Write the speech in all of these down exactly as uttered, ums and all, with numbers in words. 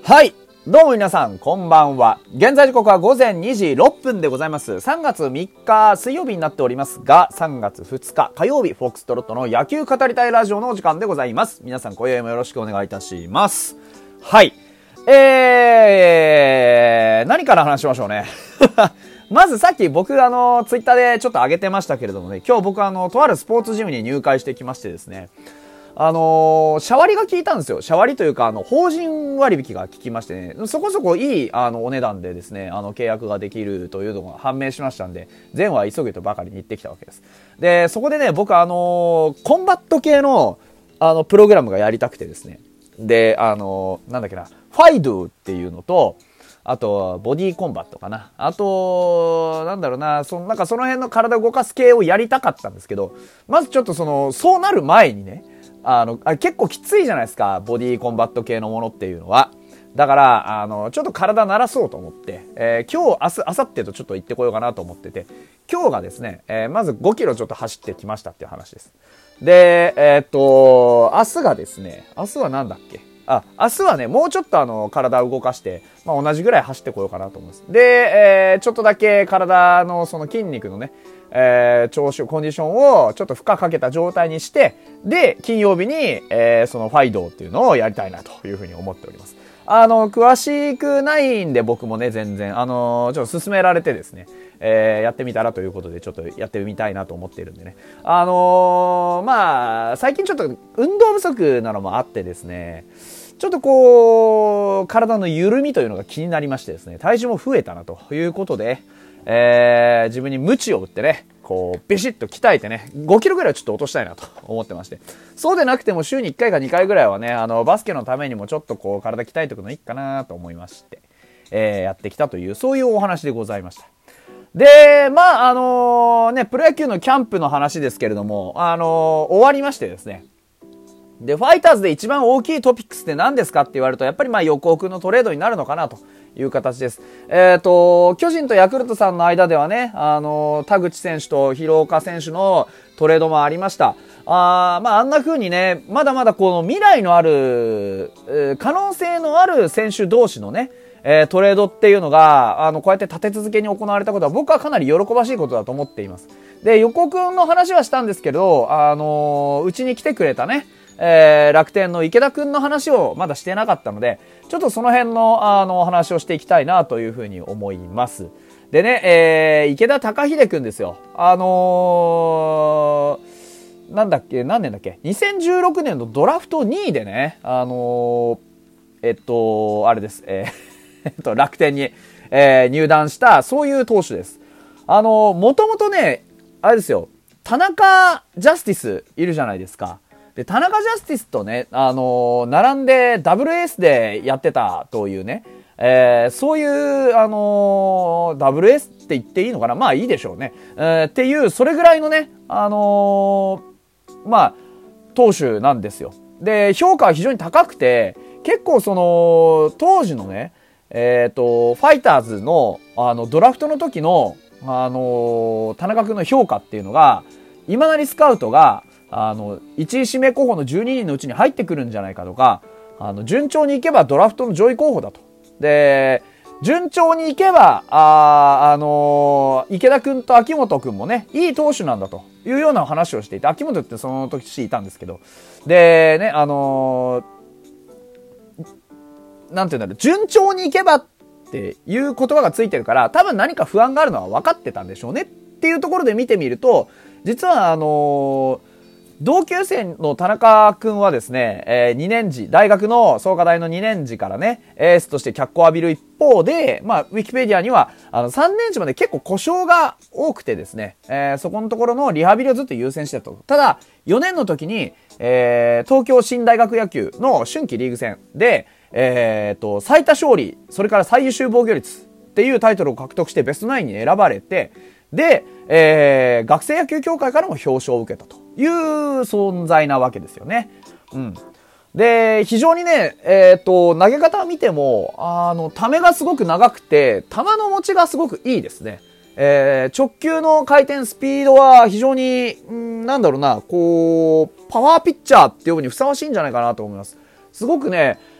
はい。どうも皆さん、こんばんは。現在時刻はごぜんにじろっぷんでございます。さんがつみっか水曜日になっておりますが、さんがつふつか火曜日、フォックストロットの野球語りたいラジオのお時間でございます。皆さん、今宵もよろしくお願いいたします。はい。えー、何から話しましょうね。まずさっき僕あの、ツイッターでちょっと上げてましたけれどもね、今日僕あの、とあるスポーツジムに入会してきましてですね、あのー、シャワリが効いたんですよ。シャワリというか、あの、法人割引が効きましてね、そこそこいい、あの、お値段でですね、あの、契約ができるというのが判明しましたんで、前は急げとばかりに行ってきたわけです。で、そこでね、僕あのー、コンバット系の、あの、プログラムがやりたくてですね、で、あのー、なんだっけな、ファイドゥっていうのと、あと、ボディーコンバットかな。あと、なんだろうな、その、なんかその辺の体を動かす系をやりたかったんですけど、まずちょっとその、そうなる前にね、あの、あ結構きついじゃないですか、ボディーコンバット系のものっていうのは。だから、あの、ちょっと体慣らそうと思って、えー、今日、明日、明後日とちょっと行ってこようかなと思ってて、今日がですね、えー、まずごキロちょっと走ってきましたっていう話です。で、えー、っと、明日がですね、明日はなんだっけあ、明日はね、もうちょっとあの、体を動かして、まあ、同じぐらい走ってこようかなと思います。で、えー、ちょっとだけ体のその筋肉のね、えー、調子、コンディションをちょっと負荷かけた状態にして、で、金曜日に、えー、そのファイドっていうのをやりたいなというふうに思っております。あの、詳しくないんで僕もね、全然、あの、ちょっと勧められてですね、えー、やってみたらということで、ちょっとやってみたいなと思っているんでね。あのー、まあ、最近ちょっと運動不足なのもあってですね、ちょっとこう、体の緩みというのが気になりましてですね、体重も増えたなということで、えー、自分に鞭を打ってね、こう、ビシッと鍛えてね、ごキロぐらいはちょっと落としたいなと思ってまして。そうでなくても週にいっかいかにかいぐらいはね、あの、バスケのためにもちょっとこう、体鍛えておくのいいかなと思いまして、えー、やってきたという、そういうお話でございました。で、まあ、あのー、ね、プロ野球のキャンプの話ですけれども、あのー、終わりましてですね、で、ファイターズで一番大きいトピックスって何ですかって言われると、やっぱりまあ横尾くんのトレードになるのかなという形です。えっと、巨人とヤクルトさんの間ではね、あの、田口選手と廣岡選手のトレードもありました。あまあ、あんな風にね、まだまだこの未来のある、えー、可能性のある選手同士のね、えー、トレードっていうのが、あの、こうやって立て続けに行われたことは僕はかなり喜ばしいことだと思っています。で、横尾くんの話はしたんですけど、あのー、うちに来てくれたね、えー、楽天の池田くんの話をまだしてなかったので、ちょっとその辺の、あの、話をしていきたいなというふうに思います。でね、えー、池田貴秀くんですよ。あのー、なんだっけ、何年だっけ、にせんじゅうろくねんのドラフトにいでね、あのー、えっと、あれです、えー、えっと、楽天に、えー、入団した、そういう投手です。あのー、もともとね、あれですよ、田中ジャスティスいるじゃないですか。で、田中ジャスティスとね、あのー、並んでダブルエースでやってたというね、えー、そういう、あのー、ダブルエースって言っていいのかな、まあいいでしょうね。えー、っていう、それぐらいのね、あのー、まあ、投手なんですよ。で、評価は非常に高くて、結構その、当時のね、えっと、ファイターズの、あの、ドラフトの時の、あのー、田中君の評価っていうのが、今成スカウトが、あの、いちい指名候補のじゅうににんのうちに入ってくるんじゃないかとか、あの、順調にいけばドラフトの上位候補だと。で、順調にいけば、あ、あのー、池田くんと秋元くんもね、いい投手なんだというような話をしていて、秋元ってその時いたんですけど、で、ね、あのー、なんていうんだろう、順調にいけばっていう言葉がついてるから、多分何か不安があるのは分かってたんでしょうねっていうところで見てみると、実はあのー、同級生の田中くんはですね、えー、にねん次、大学の創価大のにねん次からね、エースとして脚光を浴びる一方で、まあ、ウィキペディアには、あの、さんねん次まで結構故障が多くてですね、えー、そこのところのリハビリをずっと優先してたと。ただ、よねんの時に、えー、東京新大学野球の春季リーグ戦で、えーと、最多勝利、それから最優秀防御率っていうタイトルを獲得してベストナインに選ばれて、で、えー、学生野球協会からも表彰を受けたという存在なわけですよね。うん。で、非常にね、えっと、投げ方を見ても、あの、ためがすごく長くて、球の持ちがすごくいいですね。えー、直球の回転スピードは非常に、んなんだろうな、こう、パワーピッチャーっていうふうにふさわしいんじゃないかなと思います。すごくね、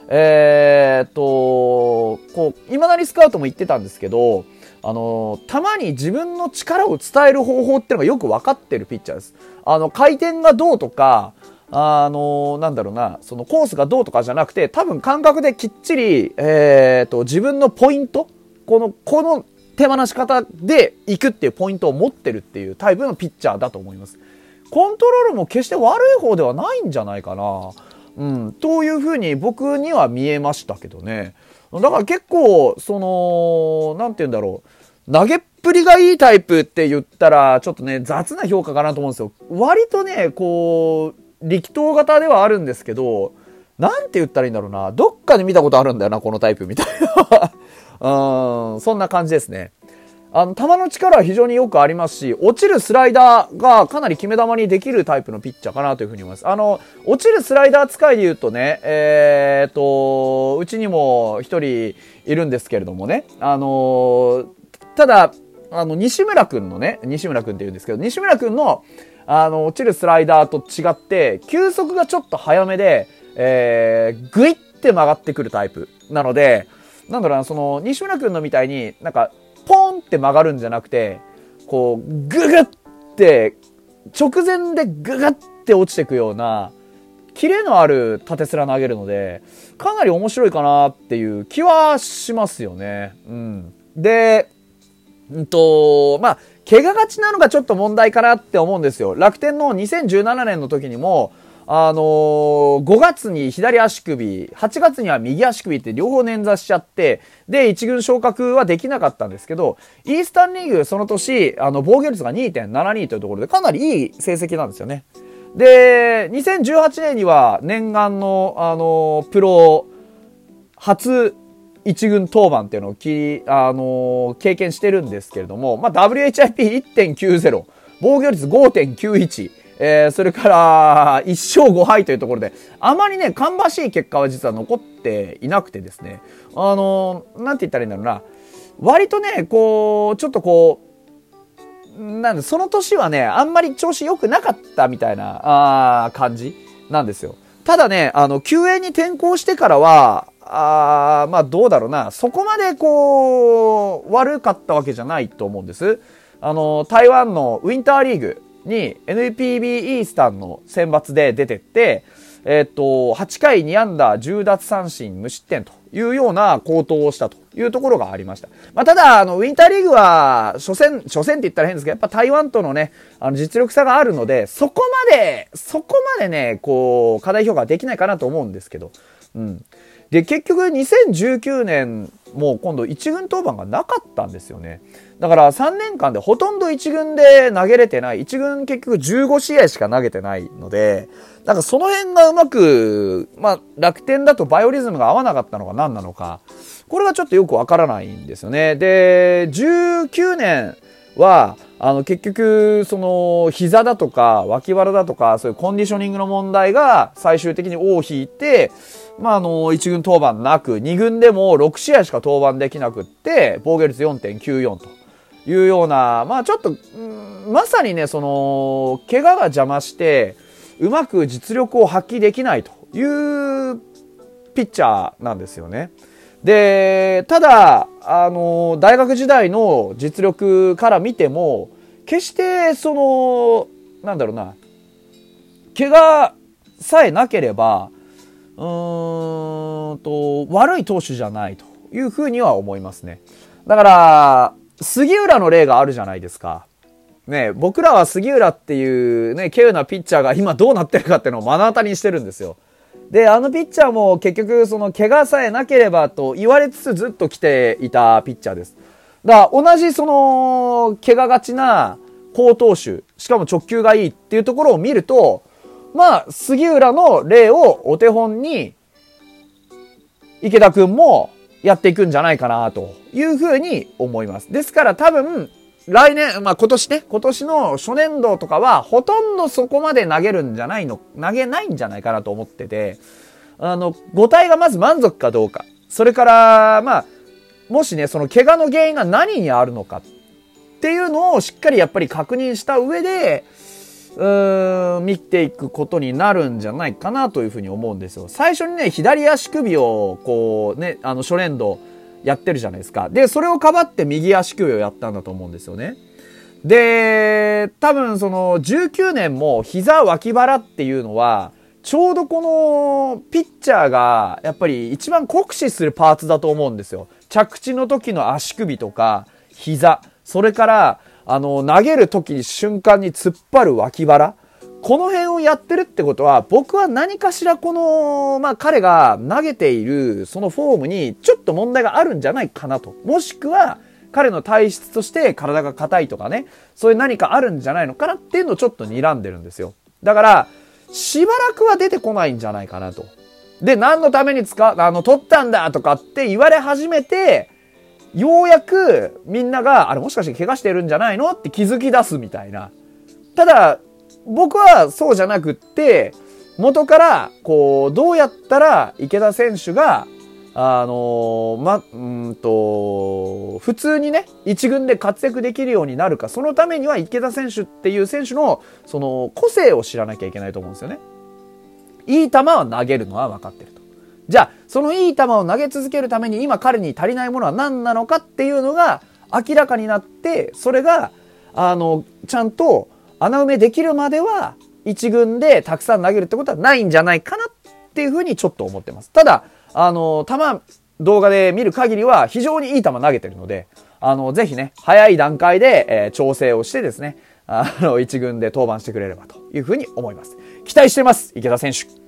えーっと、こう、今成スカウトも言ってたんですけど、あの、たまに自分の力を伝える方法っていうのがよく分かってるピッチャーです。あの、回転がどうとか、あの、なんだろうな、そのコースがどうとかじゃなくて、多分感覚できっちり、えーっと、自分のポイント、この、この手放し方で行くっていうポイントを持ってるっていうタイプのピッチャーだと思います。コントロールも決して悪い方ではないんじゃないかな。うん、というふうに僕には見えましたけどね。だから結構、その、なんて言うんだろう。投げっぷりがいいタイプって言ったら、ちょっとね、雑な評価かなと思うんですよ。割とね、こう、力投型ではあるんですけど、なんて言ったらいいんだろうな。どっかで見たことあるんだよな、このタイプみたいな。うん、そんな感じですね。あの、球の力は非常によくありますし、落ちるスライダーがかなり決め球にできるタイプのピッチャーかなというふうに思います。あの、落ちるスライダー使いで言うとね、えーっと、うちにも一人いるんですけれどもね、あの、ただ、あの、西村くんのね、西村くんって言うんですけど、西村くんの、あの、落ちるスライダーと違って、球速がちょっと早めで、えー、ぐいって曲がってくるタイプなので、なんだろうな、その、西村くんのみたいになんか、ポンって曲がるんじゃなくて、こう、ググって、直前でググって落ちていくような、キレのある縦スラ投げるので、かなり面白いかなっていう気はしますよね。うん。で、うんと、まあ、怪我がちなのがちょっと問題かなって思うんですよ。楽天のにせんじゅうななねんの時にも、あのー、ごがつに左足首、はちがつには右足首って両方捻挫しちゃって、で、一軍昇格はできなかったんですけど、イースタンリーグその年、あの、防御率が にてんななに というところでかなりいい成績なんですよね。で、にせんじゅうはちねんには念願の、あのー、プロ、初一軍登板っていうのをき、あのー、経験してるんですけれども、まあ、ダブリューエイチアイピーいってんきゅうゼロ、防御率 ごてんきゅういち、えー、それから、いっしょうごはいというところで、あまりね、芳しい結果は実は残っていなくてですね、あのー、なんて言ったらいいんだろうな、割とね、こう、ちょっとこう、なんで、その年はね、あんまり調子良くなかったみたいな、あー、感じなんですよ。ただね、あの、救援に転向してからは、あー、まあどうだろうな、そこまでこう、悪かったわけじゃないと思うんです。あの、台湾のウィンターリーグ、に エヌピービー イースタンの選抜で出てって、えっと、はちかいにあんだじゅうだつさんしん無失点というような好投をしたというところがありました。まあ、ただ、あの、ウィンターリーグは、初戦、初戦って言ったら変ですけど、やっぱ台湾とのね、あの、実力差があるので、そこまで、そこまでね、こう、課題評価できないかなと思うんですけど、うん。で、結局にせんじゅうきゅうねんも今度一軍登板がなかったんですよね。だからさんねんかんでほとんど一軍で投げれてない。一軍結局じゅうごしあいしか投げてないので、なんかその辺がうまく、まあ楽天だとバイオリズムが合わなかったのか何なのか、これがちょっとよくわからないんですよね。で、じゅうきゅうねんは、あの結局その膝だとか脇腹だとかそういうコンディショニングの問題が最終的に尾を引いて、まああの一軍登板なくに軍でもろくしあいしか登板できなくって防御率 よんてんきゅうよん というような、まあちょっと、んまさにねその怪我が邪魔してうまく実力を発揮できないというピッチャーなんですよね。で、ただ、あの、大学時代の実力から見ても、決してその、なんだろうな、怪我さえなければ、うーんと、悪い投手じゃないというふうには思いますね。だから、杉浦の例があるじゃないですか。ね、僕らは杉浦っていうね、稀有なピッチャーが今どうなってるかっていうのを目の当たりにしてるんですよ。で、あのピッチャーも結局その怪我さえなければと言われつつずっと来ていたピッチャーです。だから同じその怪我がちな好投手、しかも直球がいいっていうところを見ると、まあ杉浦の例をお手本に池田くんもやっていくんじゃないかなというふうに思います。ですから多分来年、まあ今年ね、今年の初年度とかはほとんどそこまで投げるんじゃないの、投げないんじゃないかなと思ってて、あの、ご体がまず満足かどうか。それから、まあ、もしね、その怪我の原因が何にあるのかっていうのをしっかりやっぱり確認した上で、 うーん、見ていくことになるんじゃないかなというふうに思うんですよ。最初にね、左足首を、こうね、あの、初年度やってるじゃないですか。で、それをかばって右足首をやったんだと思うんですよね。で、多分その、じゅうきゅうねんも膝脇腹っていうのは、ちょうどこの、ピッチャーが、やっぱり一番酷使するパーツだと思うんですよ。着地の時の足首とか、膝、それから、あの、投げる時に瞬間に突っ張る脇腹。この辺をやってるってことは、僕は何かしらこの、まあ彼が投げているそのフォームにちょっと問題があるんじゃないかなと。もしくは、彼の体質として体が硬いとかね、そういう何かあるんじゃないのかなっていうのをちょっと睨んでるんですよ。だから、しばらくは出てこないんじゃないかなと。で、何のために使う、あの、取ったんだとかって言われ始めて、ようやくみんなが、あれもしかして怪我してるんじゃないのって気づき出すみたいな。ただ、僕はそうじゃなくって、元から、こう、どうやったら池田選手が、あのー、ま、うんと、普通にね、一軍で活躍できるようになるか、そのためには池田選手っていう選手の、その、個性を知らなきゃいけないと思うんですよね。いい球は投げるのは分かってると。じゃあ、そのいい球を投げ続けるために今彼に足りないものは何なのかっていうのが明らかになって、それが、あの、ちゃんと穴埋めできるまでは一軍でたくさん投げるってことはないんじゃないかなっていうふうにちょっと思ってます。ただ、あの、球、動画で見る限りは非常にいい球投げてるので、あの、ぜひね、早い段階で、えー、調整をしてですね、あの、一軍で登板してくれればというふうに思います。期待してます、池田選手。